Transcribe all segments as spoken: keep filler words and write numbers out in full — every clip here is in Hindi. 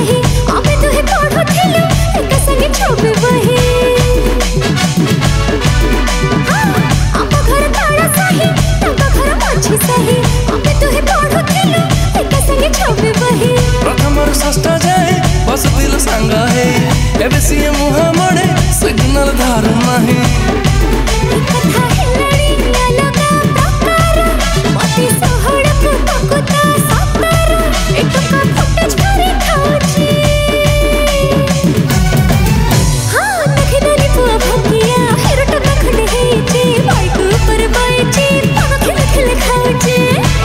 साही आमे तुहे पढ़ुथिलु एक संगे छबे बही आम घर ताड़ा साही ताका घर माझी साही आमे तुहे पढ़ुथिलु एक संगे छबे बही प्रथम रु षष्ठ जाए बसुथिलु सांग हे एबे सिए मुहा मडे सिग्नल धारू नाही कथा हेलाणी अलगा प्रकार मती सहड़क तकुता सतर एटका फुटेज करे खाउची हां नखिदानी पुआ भकिया हेरट नखडे हेची बाइक ऊपर बाइची पाग खेल खेल खाउची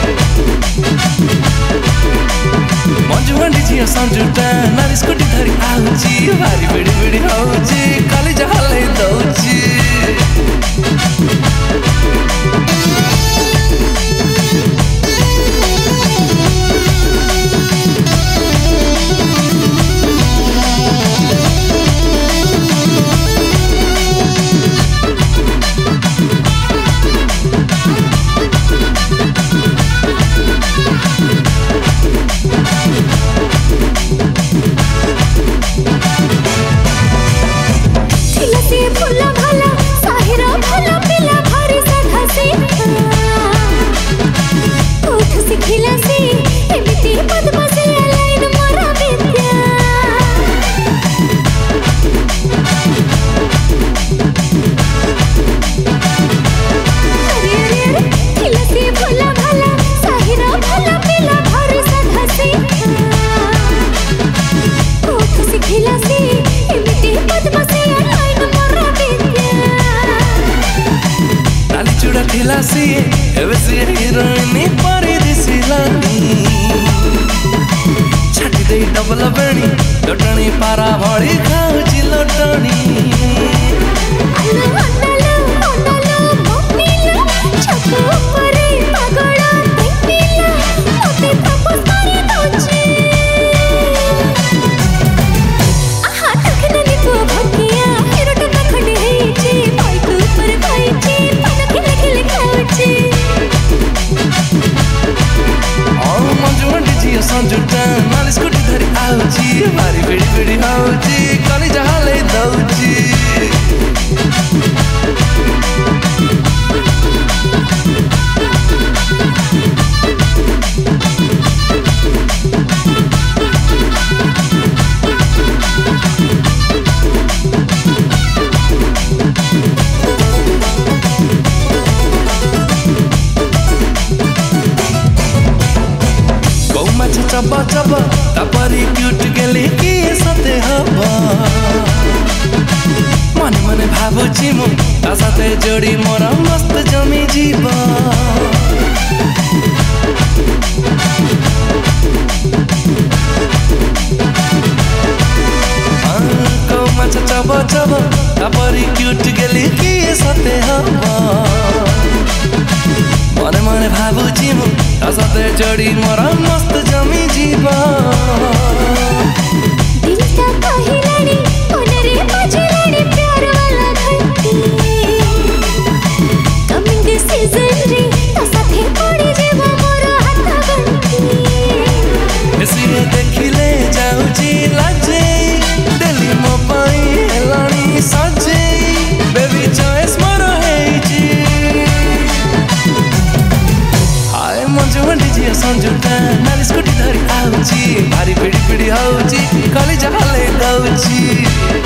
मंजू हंडी झिया संजुटा नारी स्कूटी धरी आउची भारी बिड़ी बिड़ी होउची खाली जहाले दउची भोला भला साहिरा भला पिला भारी साधा से उठ सिखिला से एमिति पद्मसे लाइन मोरा विद्या अरे अरे अरे थिला से भोला भला साहिरा भला पिला भारी साधा से उठ सिखिला से एमिति पद्मसे चूड़ा थिला सिए एबे सिए हीरोइन परी दिसिलानी छाटी दे डबल बेणी लटणी पारा भड़ी खाउची लटणी आलो आलो आलो मम्मीला छको परे पागला देखिला मते प्रपोज करे दोची आहा तखननी को भकिया हेरोट नखडे हेची बाइक ऊपर बाइची संजुटा नाली स्कूटी धरी आउची भारी बिड़ी बिड़ी होउची काली जहाले दउची चबा चबा तापरी क्यूट गेली कि सते हबा मने मने भाबुची मु ता साथे जोड़ी मोर मस्त जमी जीवा को माछ चबा चबा तापरी क्यूट गेली कि सते हबा मने मने भाबुची मु ता साथे जोड़ी मोर मस्त जमी जीवा दिल का पहिलानी ओनरे बजलानी प्यार वाला घंटी कमिंग सीजन रे ता साथे पड़ी जीवा मोर हाथ गंटी एसिए देखिले जाउची लाजे दिल्ली मो पाई हेलानी साजे बेबी चॉइस मोर हेची हाय मंजू हंडी झिया संजुटा नाली स्कूटी धरी आउची भारी बिड़ी बिड़ी होउची काली जहाले दउची।